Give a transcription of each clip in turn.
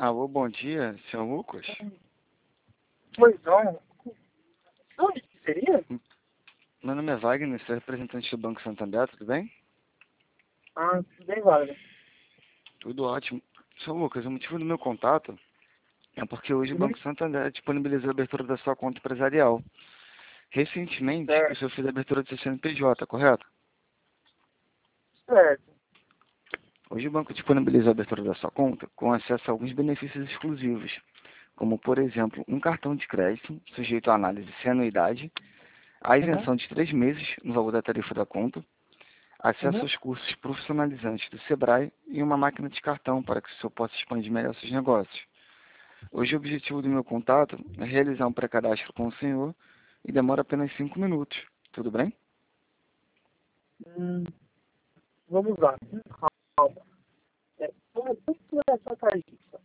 Alô, bom dia, senhor Lucas. Pois não. Onde que seria? Meu nome é Wagner, sou representante do Banco Santander, tudo bem? Ah, tudo bem, Wagner. Tudo ótimo. Senhor Lucas, o motivo do meu contato é porque hoje o Uhum. Banco Santander disponibilizou a abertura da sua conta empresarial. Recentemente, o Certo, senhor fez a abertura do seu CNPJ, correto? certo. Hoje o banco disponibilizou a abertura da sua conta com acesso a alguns benefícios exclusivos, como, por exemplo, um cartão de crédito sujeito à análise sem anuidade, a Uhum. isenção de 3 meses no valor da tarifa da conta, acesso Uhum. aos cursos profissionalizantes do Sebrae e uma máquina de cartão para que o senhor possa expandir melhor seus negócios. Hoje o objetivo do meu contato é realizar um pré-cadastro com o senhor e demora apenas 5 minutos. Tudo bem? Hum, vamos lá. Calma. Quanto é essa tarifa?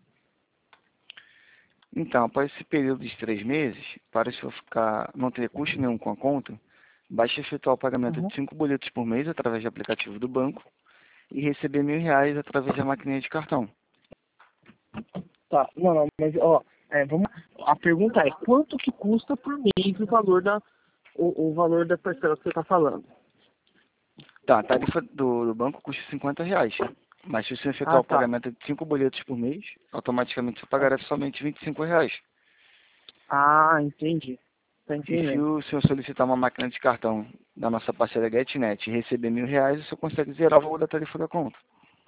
Então, após esse período de 3 meses, para o senhor não ter custo nenhum com a conta, basta efetuar o pagamento Uhum. de 5 boletos por mês através do aplicativo do banco e receber R$ 1.000 através da maquininha de cartão. Tá, não, mas ó, vamos. A pergunta é quanto que custa por mês o valor da parcela que você está falando? Tá, a tarifa do banco custa R$ 50. Mas se você efetuar Ah, o tá. pagamento de 5 boletos por mês, automaticamente você pagará somente R$ 25. Ah, entendi. Tá E se entendendo. o senhor solicitar uma máquina de cartão da nossa parceira GetNet e receber R$ 1.000, o senhor consegue zerar o valor da tarifa da conta.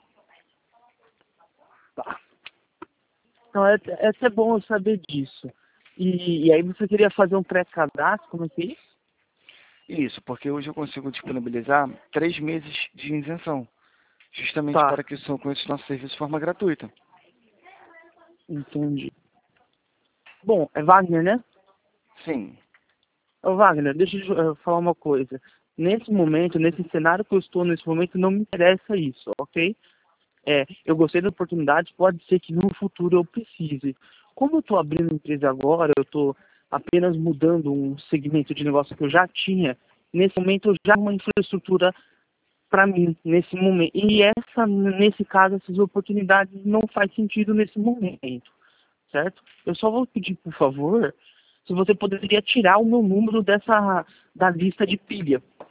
Tá. Então, é até bom eu saber disso. E aí você queria fazer um pré-cadastro, como é que é isso? Isso, porque hoje eu consigo disponibilizar 3 meses de isenção, justamente Tá, para que o senhor conheça o nosso serviço de forma gratuita. entendi. Bom, é Wagner, né? Sim. Ô, Wagner, deixa eu falar uma coisa. Nesse momento, nesse cenário que eu estou nesse momento, não me interessa isso, ok? Eu gostei da oportunidade, pode ser que no futuro eu precise. Como eu estou abrindo empresa agora, eu estou apenas mudando um segmento de negócio que eu já tinha, nesse momento eu já tenho uma infraestrutura para mim, nesse momento. E nesse caso, essas oportunidades não faz sentido nesse momento, certo? Eu só vou pedir, por favor, se você poderia tirar o meu número da lista de pilha.